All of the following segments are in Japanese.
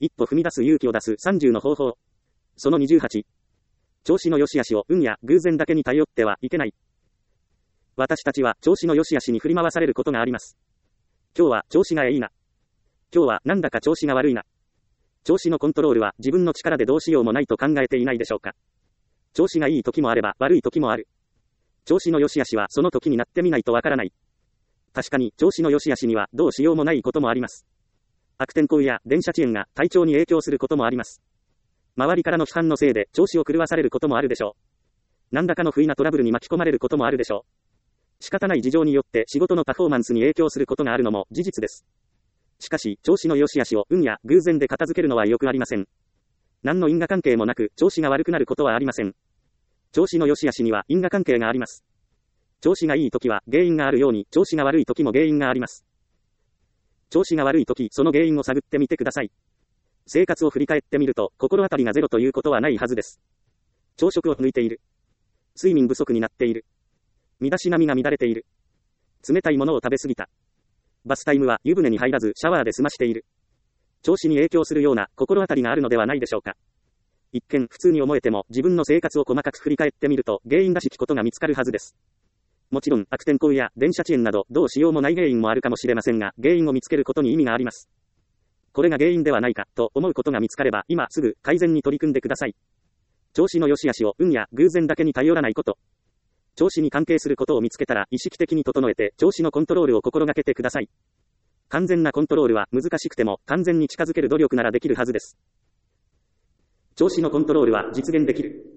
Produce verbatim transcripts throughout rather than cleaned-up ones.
一歩踏み出す勇気を出すさんじゅうの方法。そのにじゅうはち。調子の良し悪しを運や偶然だけに頼ってはいけない。私たちは調子の良し悪しに振り回されることがあります。今日は調子がいいな。今日はなんだか調子が悪いな。調子のコントロールは自分の力でどうしようもないと考えていないでしょうか。調子がいい時もあれば悪い時もある。調子の良し悪しはその時になってみないとわからない。確かに調子の良し悪しにはどうしようもないこともあります。悪天候や電車遅延が体調に影響することもあります。周りからの批判のせいで調子を狂わされることもあるでしょう。何らかの不意なトラブルに巻き込まれることもあるでしょう。仕方ない事情によって仕事のパフォーマンスに影響することがあるのも事実です。しかし、調子の良し悪しを運や偶然で片付けるのはよくありません。何の因果関係もなく調子が悪くなることはありません。調子の良し悪しには因果関係があります。調子がいい時は原因があるように、調子が悪い時も原因があります。調子が悪い時、その原因を探ってみてください。生活を振り返ってみると、心当たりがゼロということはないはずです。朝食を抜いている。睡眠不足になっている。身だしなみが乱れている。冷たいものを食べ過ぎた。バスタイムは湯船に入らずシャワーで済ましている。調子に影響するような心当たりがあるのではないでしょうか。一見普通に思えても自分の生活を細かく振り返ってみると原因らしきことが見つかるはずです。もちろん悪天候や電車遅延などどうしようもない原因もあるかもしれませんが、原因を見つけることに意味があります。これが原因ではないかと思うことが見つかれば今すぐ改善に取り組んでください。調子の良し悪しを運や偶然だけに頼らないこと。調子に関係することを見つけたら意識的に整えて調子のコントロールを心がけてください。完全なコントロールは難しくても完全に近づける努力ならできるはずです。調子のコントロールは実現できる。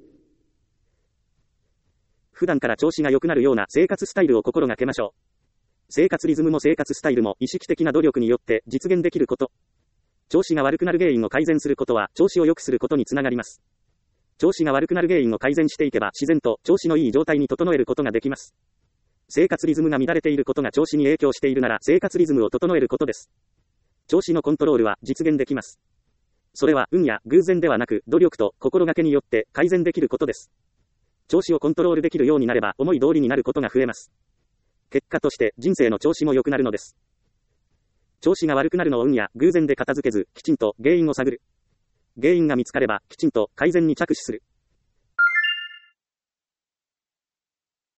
普段から調子が良くなるような生活スタイルを心がけましょう。生活リズムも生活スタイルも意識的な努力によって実現できること。調子が悪くなる原因を改善することは調子を良くすることにつながります。調子が悪くなる原因を改善していけば自然と調子のいい状態に整えることができます。生活リズムが乱れていることが調子に影響しているなら生活リズムを整えることです。調子のコントロールは実現できます。それは運や偶然ではなく努力と心がけによって改善できることです。調子をコントロールできるようになれば思い通りになることが増えます。結果として人生の調子も良くなるのです。調子が悪くなるのを運や偶然で片付けず、きちんと原因を探る。原因が見つかればきちんと改善に着手する。